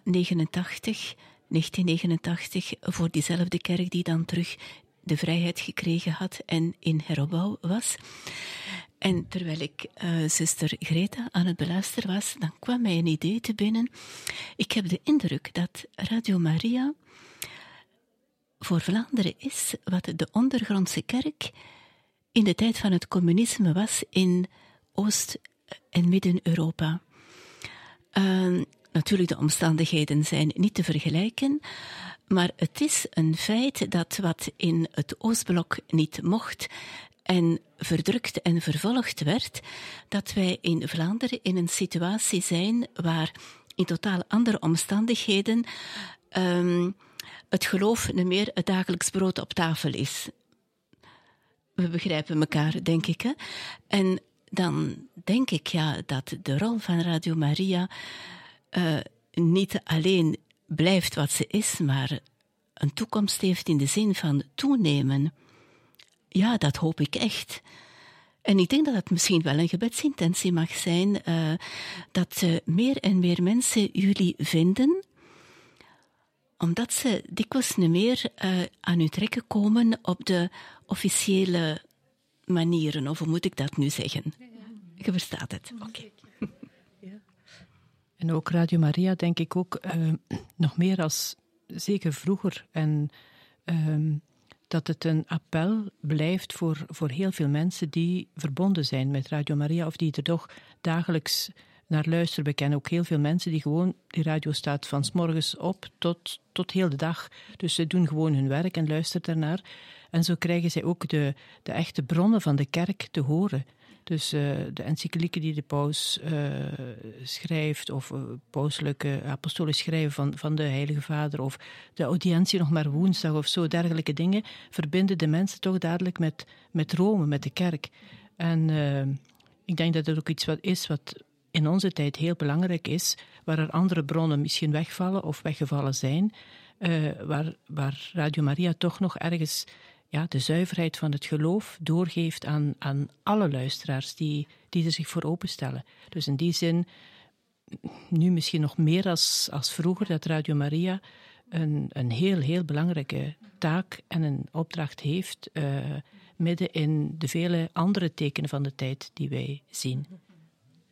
1989, voor diezelfde kerk die dan terug de vrijheid gekregen had en in heropbouw was. En terwijl ik zuster Greta aan het beluisteren was, dan kwam mij een idee te binnen. Ik heb de indruk dat Radio Maria voor Vlaanderen is wat de ondergrondse kerk in de tijd van het communisme was in Oost- en Midden-Europa. Natuurlijk, de omstandigheden zijn niet te vergelijken, maar het is een feit dat wat in het Oostblok niet mocht en verdrukt en vervolgd werd, dat wij in Vlaanderen in een situatie zijn waar in totaal andere omstandigheden het geloof niet meer het dagelijks brood op tafel is. We begrijpen elkaar, denk ik. Hè? En dan denk ik dat de rol van Radio Maria niet alleen blijft wat ze is, maar een toekomst heeft in de zin van toenemen. Ja, dat hoop ik echt. En ik denk dat het misschien wel een gebedsintentie mag zijn, dat meer en meer mensen jullie vinden, omdat ze dikwijls niet meer aan u trekken komen op de officiële manieren. Of hoe moet ik dat nu zeggen? Je verstaat het. Oké. Ja. En ook Radio Maria, denk ik ook, nog meer als zeker vroeger. En dat het een appel blijft voor heel veel mensen die verbonden zijn met Radio Maria of die er toch dagelijks naar luisteren. We kennen ook heel veel mensen die gewoon, die radio staat van 's morgens op tot heel de dag. Dus ze doen gewoon hun werk en luisteren daarnaar. En zo krijgen zij ook de echte bronnen van de kerk te horen. Dus de encyclieken die de paus schrijft, of pauselijke apostolisch schrijven van de Heilige Vader, of de audiëntie nog maar woensdag of zo, dergelijke dingen, verbinden de mensen toch dadelijk met Rome, met de kerk. En ik denk dat het ook iets wat is wat in onze tijd heel belangrijk is, waar er andere bronnen misschien wegvallen of weggevallen zijn, waar Radio Maria toch nog ergens de zuiverheid van het geloof doorgeeft aan alle luisteraars die er zich voor openstellen. Dus in die zin, nu misschien nog meer als vroeger, dat Radio Maria een heel, heel belangrijke taak en een opdracht heeft, midden in de vele andere tekenen van de tijd die wij zien.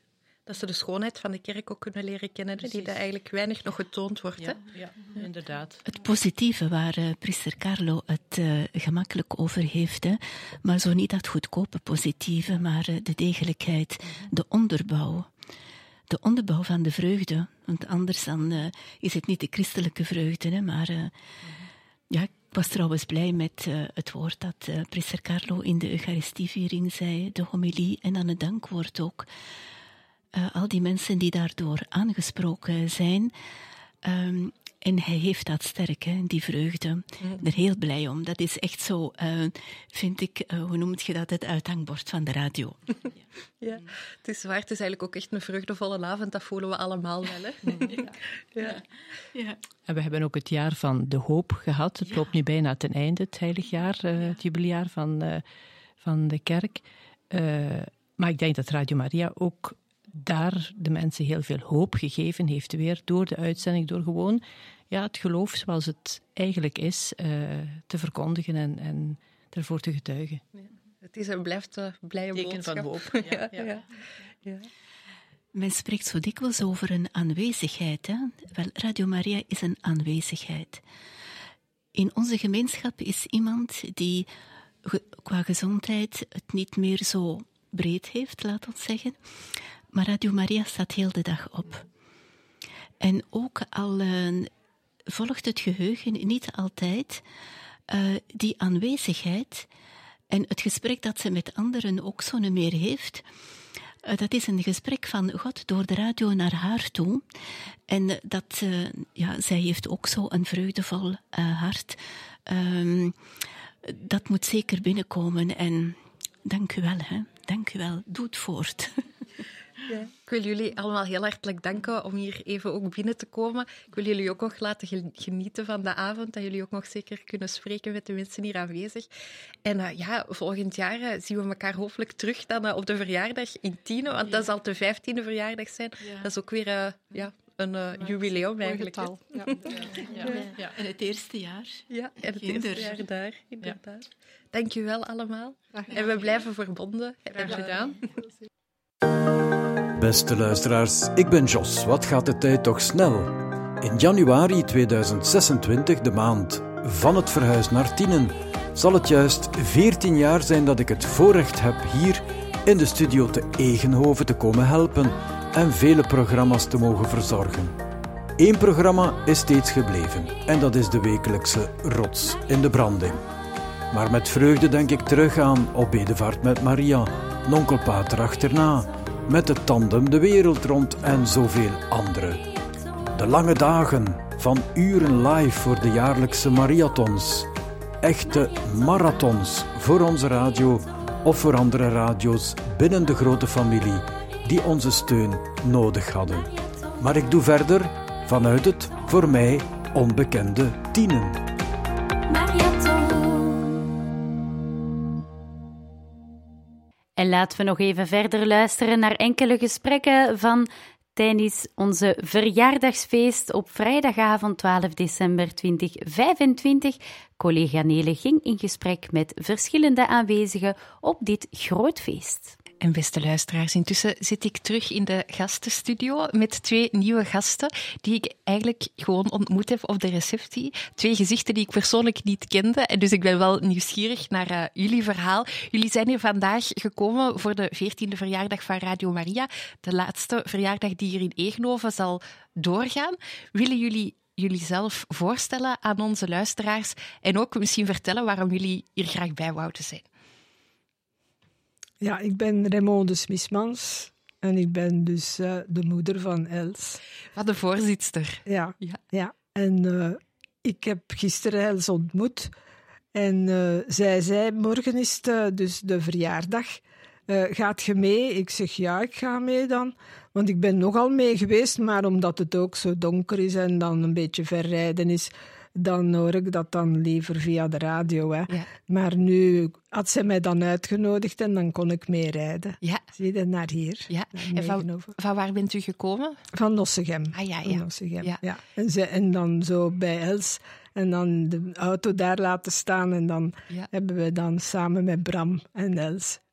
Dat ze de schoonheid van de kerk ook kunnen leren kennen, die daar eigenlijk weinig nog getoond wordt. Ja, ja, inderdaad. Het positieve waar priester Carlo het gemakkelijk over heeft, hè, maar zo niet dat goedkope positieve, maar de degelijkheid, de onderbouw. De onderbouw van de vreugde, want anders dan is het niet de christelijke vreugde, hè, maar ja, ik was trouwens blij met het woord dat priester Carlo in de Eucharistieviering zei, de homilie en dan het dankwoord ook. Al die mensen die daardoor aangesproken zijn. En hij heeft dat sterk, hè, die vreugde. Ik ben er heel blij om. Dat is echt zo, vind ik, hoe noem je dat, het uithangbord van de radio. Ja, het is waar. Het is eigenlijk ook echt een vreugdevolle avond. Dat voelen we allemaal wel. Hè? Ja. En we hebben ook het jaar van de hoop gehad. Het loopt nu bijna ten einde, het heilig jaar, het jubilejaar van de kerk. Maar ik denk dat Radio Maria ook daar de mensen heel veel hoop gegeven heeft weer door de uitzending, door gewoon het geloof zoals het eigenlijk is te verkondigen en ervoor te getuigen. Ja. Het is en blijft een blije teken boodschap. van hoop. Ja. Men spreekt zo dikwijls over een aanwezigheid. Hè? Wel, Radio Maria is een aanwezigheid. In onze gemeenschap is iemand die qua gezondheid het niet meer zo breed heeft, laat ons zeggen. Maar Radio Maria staat heel de dag op. En ook al volgt het geheugen niet altijd die aanwezigheid en het gesprek dat ze met anderen ook zo niet meer heeft, dat is een gesprek van God door de radio naar haar toe. En dat, zij heeft ook zo een vreugdevol hart. Dat moet zeker binnenkomen. En dank u wel, hè. Dank u wel. Doe het voort. Ja. Ik wil jullie allemaal heel hartelijk danken om hier even ook binnen te komen. Ik wil jullie ook nog laten genieten van de avond, dat jullie ook nog zeker kunnen spreken met de mensen hier aanwezig. En volgend jaar zien we elkaar hopelijk terug dan op de verjaardag in Tiene, want dat zal de 15e verjaardag zijn. Ja. Dat is ook weer een jubileum eigenlijk. Getal. Ja. En het eerste jaar. Ja, en het eerste jaar daar, inderdaad. Dank je wel allemaal. En we blijven verbonden. Graag gedaan. Beste luisteraars, ik ben Jos. Wat gaat de tijd toch snel? In januari 2026, de maand van het verhuis naar Tienen, zal het juist 14 jaar zijn dat ik het voorrecht heb hier in de studio te Egenhoven te komen helpen en vele programma's te mogen verzorgen. Eén programma is steeds gebleven en dat is de wekelijkse Rots in de Branding. Maar met vreugde denk ik terug aan Op Bedevaart met Maria, Nonkelpater achterna, met het tandem de wereld rond en zoveel andere. De lange dagen van uren live voor de jaarlijkse Mariathons. Echte marathons voor onze radio of voor andere radio's binnen de grote familie die onze steun nodig hadden. Maar ik doe verder vanuit het voor mij onbekende Tienen. En laten we nog even verder luisteren naar enkele gesprekken van tijdens onze verjaardagsfeest op vrijdagavond 12 december 2025. Collega Nele ging in gesprek met verschillende aanwezigen op dit groot feest. En beste luisteraars, intussen zit ik terug in de gastenstudio met 2 nieuwe gasten die ik eigenlijk gewoon ontmoet heb op de receptie. 2 gezichten die ik persoonlijk niet kende. En dus ik ben wel nieuwsgierig naar jullie verhaal. Jullie zijn hier vandaag gekomen voor de 14e verjaardag van Radio Maria. De laatste verjaardag die hier in Egenhoven zal doorgaan. Willen jullie zelf voorstellen aan onze luisteraars en ook misschien vertellen waarom jullie hier graag bij wouden zijn? Ja, ik ben Raymonde Smismans en ik ben dus de moeder van Els. Wat de voorzitster. Ja. En ik heb gisteren Els ontmoet en zij zei, morgen is het dus de verjaardag. Gaat je mee? Ik zeg, ja, ik ga mee dan. Want ik ben nogal mee geweest, maar omdat het ook zo donker is en dan een beetje ver rijden is, dan hoor ik dat dan liever via de radio. Hè. Ja. Maar nu had zij mij dan uitgenodigd en dan kon ik meerijden. Ja. Zie je, naar hier. Ja. En van waar bent u gekomen? Van Nossegem. Ah ja. Van Nossegem. Ja. En dan zo bij Els en dan de auto daar laten staan en dan hebben we dan samen met Bram en Els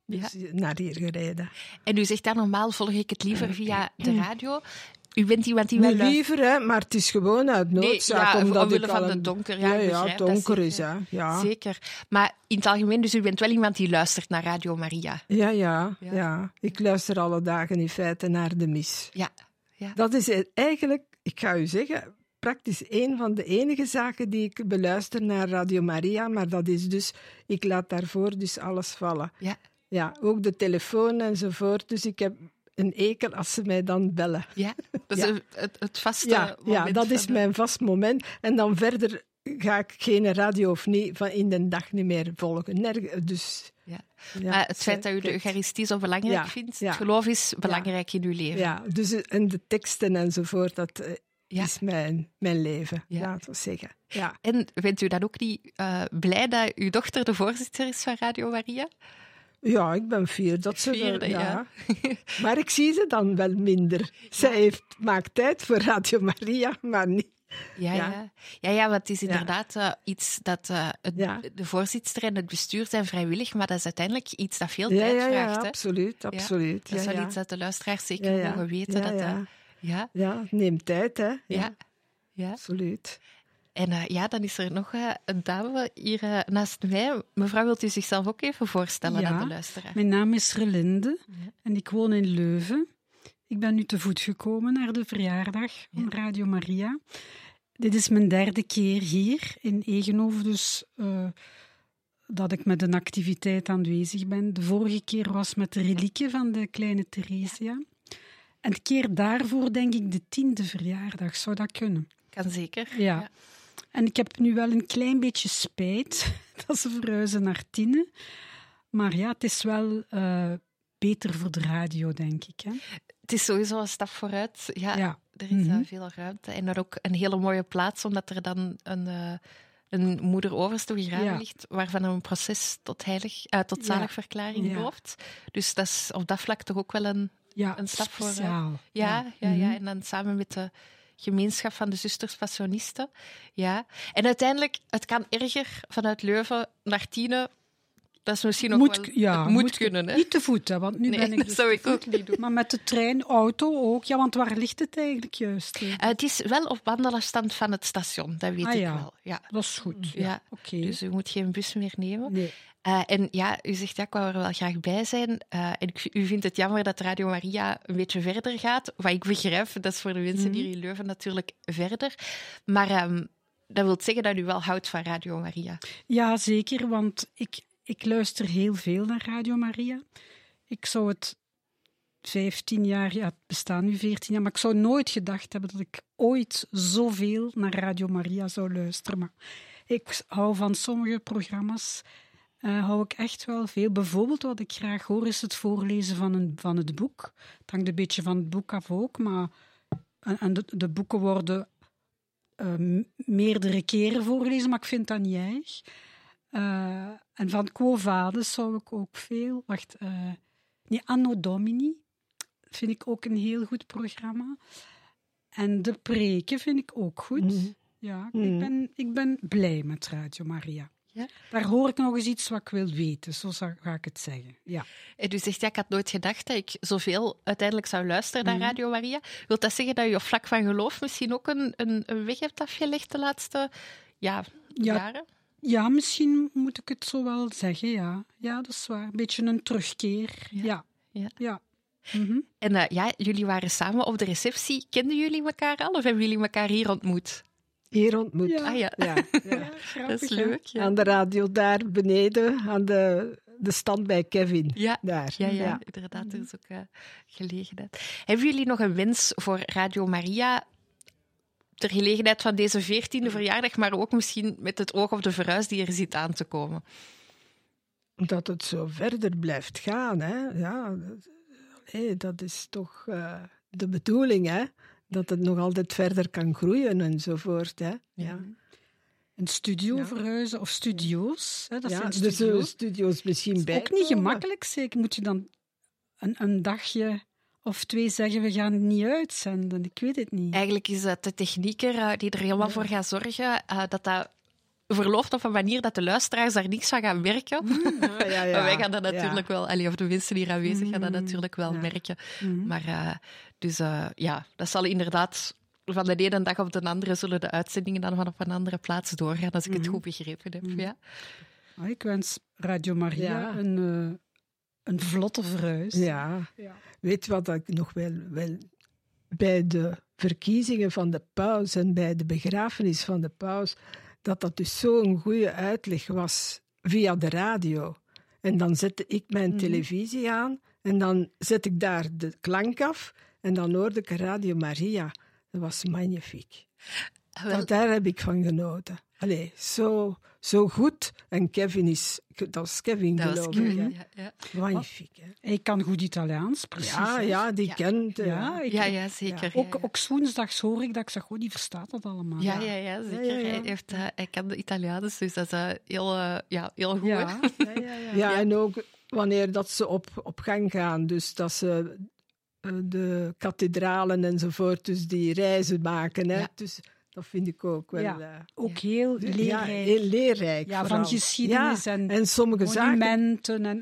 Dus naar hier gereden. En u zegt dan normaal volg ik het liever via de radio. U bent iemand die wel... Niet liever, hè, maar het is gewoon uit noodzaak. Nee, omdat omwille ik van de donker. Ja, het donker is, hè. Ja. Zeker. Maar in het algemeen, dus u bent wel iemand die luistert naar Radio Maria. Ja. Ik luister alle dagen in feite naar de mis. Ja. Dat is eigenlijk, ik ga u zeggen, praktisch een van de enige zaken die ik beluister naar Radio Maria. Maar dat is dus, ik laat daarvoor dus alles vallen. Ja, ook de telefoon enzovoort. Dus ik heb een ekel als ze mij dan bellen. Ja, dat is het vaste moment. Ja, dat is mijn vast moment. En dan verder ga ik geen radio of niet in de dag niet meer volgen. Dus... maar het feit dat u de Eucharistie zo belangrijk vindt, het geloof is belangrijk in uw leven. Ja, dus en de teksten enzovoort, dat is mijn leven, laten we zeggen. Ja. En bent u dan ook niet blij dat uw dochter de voorzitter is van Radio Maria? Ja, ik ben fier dat ze... Ja. Maar ik zie ze dan wel minder. Zij maakt tijd voor Radio Maria, maar niet... Ja, want het is inderdaad iets dat de voorzitter en het bestuur zijn vrijwillig, maar dat is uiteindelijk iets dat veel tijd vraagt. Absoluut. Dat is wel iets dat de luisteraars zeker mogen weten. Het neemt tijd, hè. Ja. Absoluut. En dan is er nog een dame hier naast mij. Mevrouw, wilt u zichzelf ook even voorstellen aan de luisteraar? Mijn naam is Relinde en ik woon in Leuven. Ik ben nu te voet gekomen naar de verjaardag van Radio Maria. Dit is mijn 3e keer hier in Egenhoven, dus dat ik met een activiteit aanwezig ben. De vorige keer was met de reliquie van de kleine Theresia. En de keer daarvoor denk ik de 10e verjaardag. Zou dat kunnen? Kan zeker. Ja. En ik heb nu wel een klein beetje spijt dat ze verhuizen naar Tiene. Maar ja, het is wel beter voor de radio, denk ik. Hè? Het is sowieso een stap vooruit. Ja. Er is veel ruimte. En dan ook een hele mooie plaats, omdat er dan een moeder overste begraven ligt, waarvan een proces tot zaligverklaring loopt. Dus dat is op dat vlak toch ook wel een stap vooruit. Ja. En dan samen met de gemeenschap van de zusters passionisten. Ja. En uiteindelijk, het kan erger vanuit Leuven naar Tiene. Dat is misschien nog wel... Het moet kunnen, hè? Niet te voet, hè, want nu ben ik dat zou ik ook niet doen. Maar met de trein, auto ook. Ja, want waar ligt het eigenlijk juist? Het is wel op wandelafstand van het station, dat weet ik wel. Ja. Dat is goed. Ja. Okay. Dus u moet geen bus meer nemen. Nee. En ja, u zegt, ik wou er wel graag bij zijn. En u vindt het jammer dat Radio Maria een beetje verder gaat. Wat ik begrijp, dat is voor de mensen hier in Leuven natuurlijk verder. Maar dat wil zeggen dat u wel houdt van Radio Maria. Ja, zeker, want ik luister heel veel naar Radio Maria. Ik zou het 15 jaar, het bestaat nu 14 jaar, maar ik zou nooit gedacht hebben dat ik ooit zoveel naar Radio Maria zou luisteren. Maar ik hou van sommige programma's, hou ik echt wel veel. Bijvoorbeeld wat ik graag hoor is het voorlezen van het boek. Het hangt een beetje van het boek af ook, maar de boeken worden meerdere keren voorgelezen, maar ik vind dat niet erg. En van Quo Vadis zou ik ook veel... Anno Domini vind ik ook een heel goed programma. En de preken vind ik ook goed. Ja, ik ben blij met Radio Maria. Ja? Daar hoor ik nog eens iets wat ik wil weten, zo ga ik het zeggen. Ja. En u zegt, ik had nooit gedacht dat ik zoveel uiteindelijk zou luisteren naar Radio Maria. Wilt dat zeggen dat je op vlak van geloof misschien ook een weg hebt afgelegd de laatste jaren? Ja, misschien moet ik het zo wel zeggen, ja. Ja, dat is waar. Een beetje een terugkeer. Ja. En jullie waren samen op de receptie. Kenden jullie elkaar al of hebben jullie elkaar hier ontmoet? Hier ontmoet. Ja. Dat is leuk. Ja. Aan de radio daar beneden, aan de stand bij Kevin. Daar. Ja, inderdaad. Er is ook gelegenheid. Hebben jullie nog een wens voor Radio Maria ter gelegenheid van deze 14e verjaardag, maar ook misschien met het oog op de verhuis die er zit aan te komen? Dat het zo verder blijft gaan, hè. Ja, dat is toch de bedoeling, hè. Dat het nog altijd verder kan groeien enzovoort, hè. Ja. Een studio verhuizen of studio's. Hè, dat zijn dus studio's misschien bij. Ook niet gemakkelijk, zeker. Moet je dan een dagje of 2 zeggen, we gaan het niet uitzenden. Ik weet het niet. Eigenlijk is het de technieker die er helemaal voor gaat zorgen dat verloopt op een manier dat de luisteraars daar niks van gaan merken. Maar wij gaan dat natuurlijk wel, of de mensen hier aanwezig gaan dat natuurlijk wel merken. Maar dat zal inderdaad van de ene dag op de andere zullen de uitzendingen dan van op een andere plaats doorgaan, als ik het goed begrepen heb. Ja. Ik wens Radio Maria een vlotte verhuis. Ja. Weet je wat ik nog wel bij de verkiezingen van de paus en bij de begrafenis van de paus, dat dus zo'n goede uitleg was via de radio. En dan zette ik mijn televisie aan en dan zet ik daar de klank af en dan hoorde ik Radio Maria. Dat was magnifiek. Daar heb ik van genoten. Allee, zo goed. En dat was Kevin, geloof ik. Ja. Magnifiek. Hè? Ik kan goed Italiaans, precies. Die kent. Ja, zeker. Ook 's woensdags hoor ik dat ik zeg, die verstaat dat allemaal. Ja, zeker. Hij kan de Italiaans, dus dat is heel goed. Ja, en ook wanneer dat ze op gang gaan. Dus dat ze de kathedralen enzovoort, dus die reizen maken. Hè? Dus dat vind ik ook wel... ook heel leerrijk. Ja, heel leerrijk. Ja, van geschiedenis en sommige monumenten.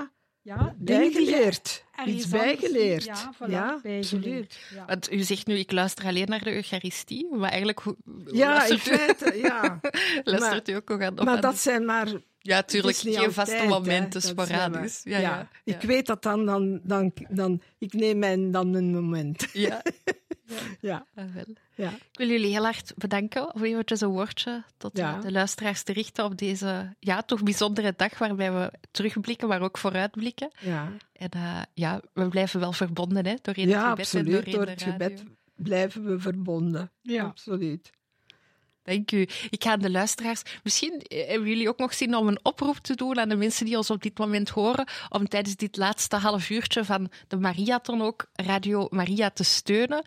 bijgeleerd. Iets bijgeleerd. Ja, voilà, absoluut. Ja. Want u zegt nu, ik luister alleen naar de Eucharistie, maar eigenlijk... in feite, luistert u ook nog aan... Maar dat zijn maar... Ja, tuurlijk, geen vaste momenten, sporadisch. Ja. Ik weet dat dan ik neem mij dan een moment. Ja. Ja. Ik wil jullie heel hard bedanken voor eventjes een woordje tot de luisteraars te richten op deze toch bijzondere dag waarbij we terugblikken, maar ook vooruitblikken. Ja. En we blijven wel verbonden, hè, doorheen het gebed absoluut. En doorheen door het gebed blijven we verbonden. Ja, absoluut. Dank u. Ik ga aan de luisteraars... Misschien hebben jullie ook nog zin om een oproep te doen aan de mensen die ons op dit moment horen, om tijdens dit laatste half uurtje van de Mariathon ook Radio Maria te steunen.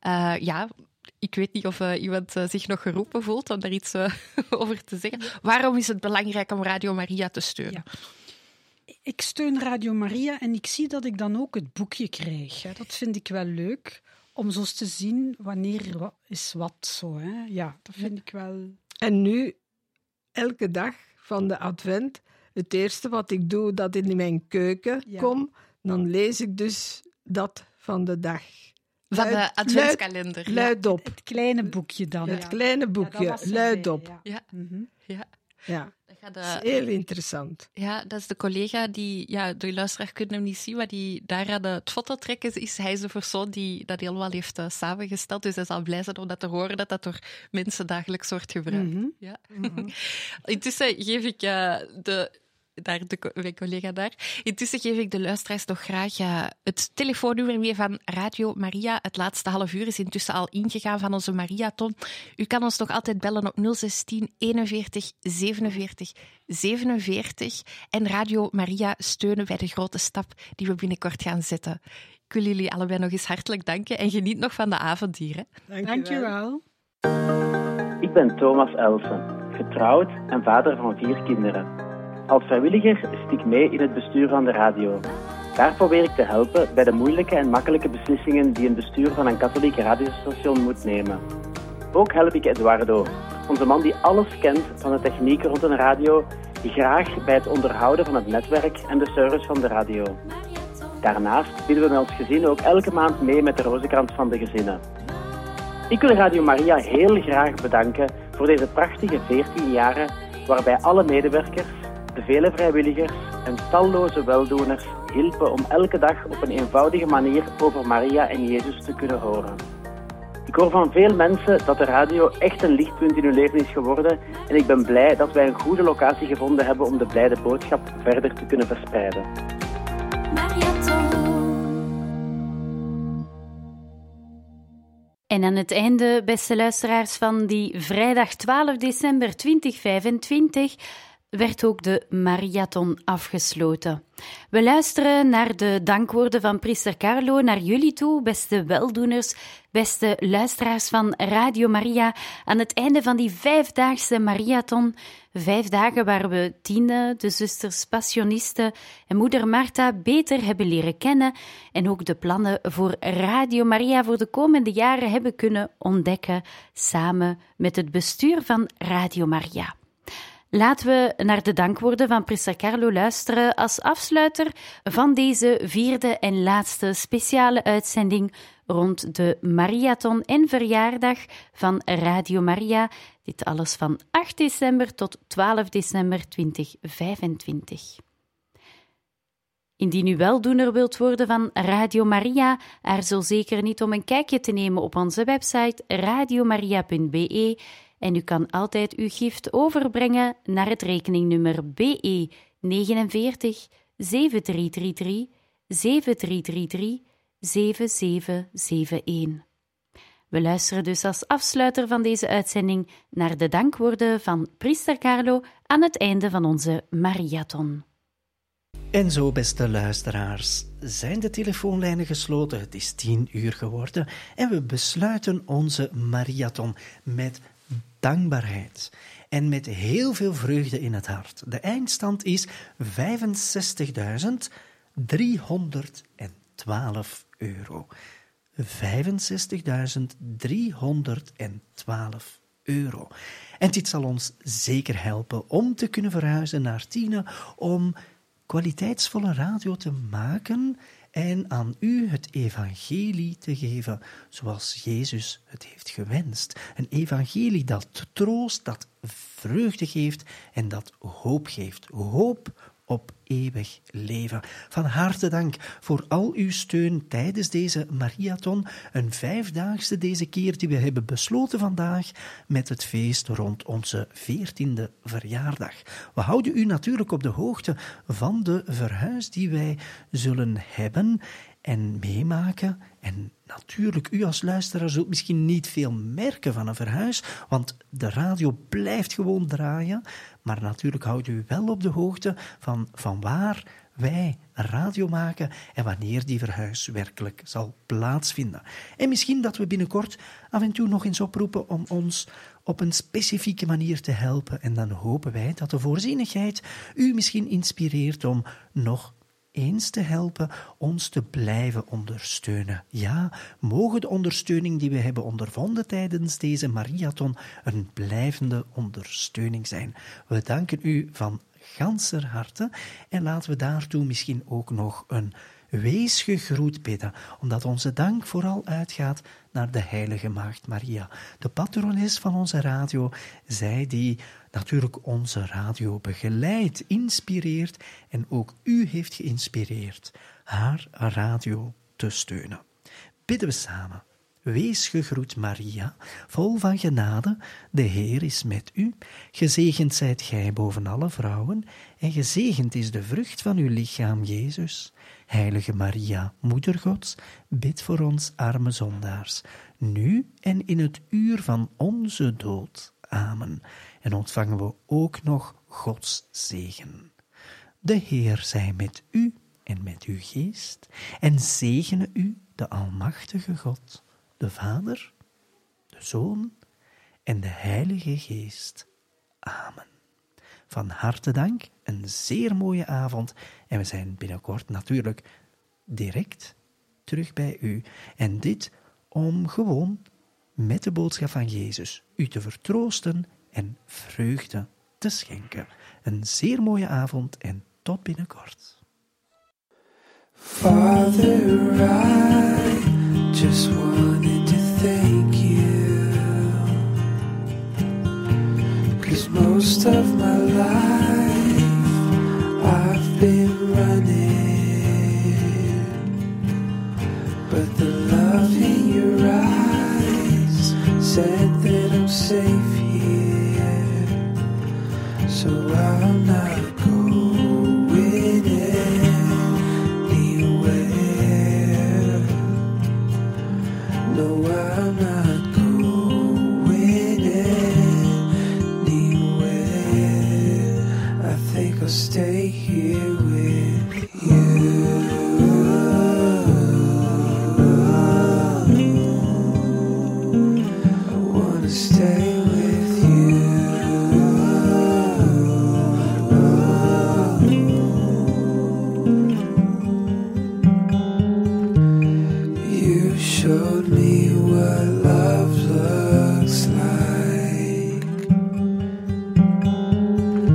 Ik weet niet of iemand zich nog geroepen voelt om daar iets over te zeggen. Waarom is het belangrijk om Radio Maria te steunen? Ja. Ik steun Radio Maria en ik zie dat ik dan ook het boekje krijg. Hè. Dat vind ik wel leuk. Om zo eens te zien wanneer is wat zo. Hè? Ja, dat vind ik wel... En nu, elke dag van de advent, het eerste wat ik doe, dat ik in mijn keuken kom, dan lees ik dus dat van de dag. Van de adventskalender. Luidop. Het kleine boekje dan. Het kleine boekje, luidop. Ja. Dat is heel interessant. Ja, dat is de collega die, de luisteraar kunnen hem niet zien, maar die daar aan het foto trekken is. Hij is de persoon die dat helemaal heeft samengesteld. Dus hij zal blij zijn om dat te horen, dat door mensen dagelijks wordt gebruikt. Ja. Intussen geef ik mijn collega daar. Intussen geef ik de luisteraars nog graag het telefoonnummer mee van Radio Maria. Het laatste half uur is intussen al ingegaan van onze Mariathon. U kan ons nog altijd bellen op 016 41 47 47 en Radio Maria steunen bij de grote stap die we binnenkort gaan zetten. Ik wil jullie allebei nog eens hartelijk danken en geniet nog van de avond hier. Dank je wel. Ik ben Thomas Elsen, getrouwd en vader van 4 kinderen. Als vrijwilliger zit ik mee in het bestuur van de radio. Daar probeer ik te helpen bij de moeilijke en makkelijke beslissingen die een bestuur van een katholieke radiostation moet nemen. Ook help ik Eduardo, onze man die alles kent van de techniek rond een radio, die graag bij het onderhouden van het netwerk en de service van de radio. Daarnaast bieden we met ons gezin ook elke maand mee met de rozenkrans van de gezinnen. Ik wil Radio Maria heel graag bedanken voor deze prachtige 14 jaren waarbij alle medewerkers, de vele vrijwilligers en talloze weldoeners hielpen om elke dag op een eenvoudige manier over Maria en Jezus te kunnen horen. Ik hoor van veel mensen dat de radio echt een lichtpunt in hun leven is geworden en ik ben blij dat wij een goede locatie gevonden hebben om de blijde boodschap verder te kunnen verspreiden. En aan het einde, beste luisteraars, van die vrijdag 12 december 2025 werd ook de Mariathon afgesloten. We luisteren naar de dankwoorden van priester Carlo naar jullie toe, beste weldoeners, beste luisteraars van Radio Maria, aan het einde van die 5-daagse Mariathon. 5 dagen waar we Tine, de zusters Passionisten en moeder Marta beter hebben leren kennen en ook de plannen voor Radio Maria voor de komende jaren hebben kunnen ontdekken, samen met het bestuur van Radio Maria. Laten we naar de dankwoorden van priester Carlo luisteren als afsluiter van deze 4e en laatste speciale uitzending rond de marathon en verjaardag van Radio Maria. Dit alles van 8 december tot 12 december 2025. Indien u weldoener wilt worden van Radio Maria, aarzel zeker niet om een kijkje te nemen op onze website radiomaria.be en u kan altijd uw gift overbrengen naar het rekeningnummer BE 49 7333 7333 7771. We luisteren dus als afsluiter van deze uitzending naar de dankwoorden van priester Carlo aan het einde van onze marathon. En zo, beste luisteraars, zijn de telefoonlijnen gesloten. Het is 10 uur geworden en we besluiten onze marathon met dankbaarheid en met heel veel vreugde in het hart. De eindstand is €65.312. €65.312. En dit zal ons zeker helpen om te kunnen verhuizen naar Tiene, om kwaliteitsvolle radio te maken en aan u het evangelie te geven zoals Jezus het heeft gewenst. Een evangelie dat troost, dat vreugde geeft en dat hoop geeft. Hoop op eeuwig leven. Van harte dank voor al uw steun tijdens deze marathon, een 5-daagse deze keer die we hebben besloten vandaag met het feest rond onze 14e verjaardag. We houden u natuurlijk op de hoogte van de verhuis die wij zullen hebben en meemaken. En natuurlijk, u als luisteraar zult misschien niet veel merken van een verhuis, want de radio blijft gewoon draaien. Maar natuurlijk houden u wel op de hoogte van waar wij radio maken en wanneer die verhuis werkelijk zal plaatsvinden. En misschien dat we binnenkort af en toe nog eens oproepen om ons op een specifieke manier te helpen. En dan hopen wij dat de voorzienigheid u misschien inspireert om nog eens te helpen ons te blijven ondersteunen. Ja, mogen de ondersteuning die we hebben ondervonden tijdens deze marathon een blijvende ondersteuning zijn. We danken u van ganser harte en laten we daartoe misschien ook nog een wees gegroet bidden, omdat onze dank vooral uitgaat naar de heilige Maagd Maria, de patrones van onze radio, zij die natuurlijk onze radio begeleidt, inspireert en ook u heeft geïnspireerd haar radio te steunen. Bidden we samen. Wees gegroet Maria, vol van genade, de Heer is met u. Gezegend zijt gij boven alle vrouwen en gezegend is de vrucht van uw lichaam, Jezus. Heilige Maria, Moeder Gods, bid voor ons arme zondaars, nu en in het uur van onze dood. Amen. En ontvangen we ook nog Gods zegen. De Heer zij met u en met uw geest, en zegene u de Almachtige God, de Vader, de Zoon en de Heilige Geest. Amen. Van harte dank, een zeer mooie avond en we zijn binnenkort natuurlijk direct terug bij u. En dit om gewoon met de boodschap van Jezus u te vertroosten en vreugde te schenken. Een zeer mooie avond en tot binnenkort. Father, I just wanted to thank you, 'cause most of my life I've been running, but the love in your eyes said that I'm safe here, so I'm not going anywhere. No, I'm not going anywhere. I think I'll stay here with you. I wanna stay with you. You showed me what love looks like.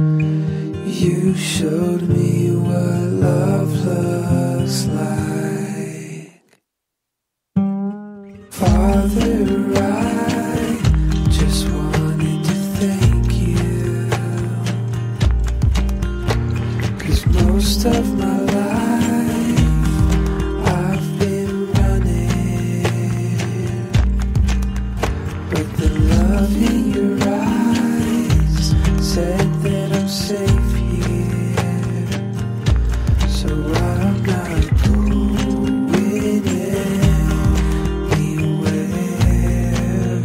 whether I just wanted to thank you, 'cause most of my life I've been running, but the love in your eyes said that I'm safe here, so I'm not going anywhere.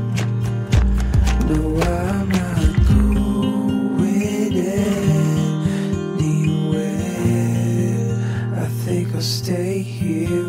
No, I'm not going anywhere. I think I'll stay here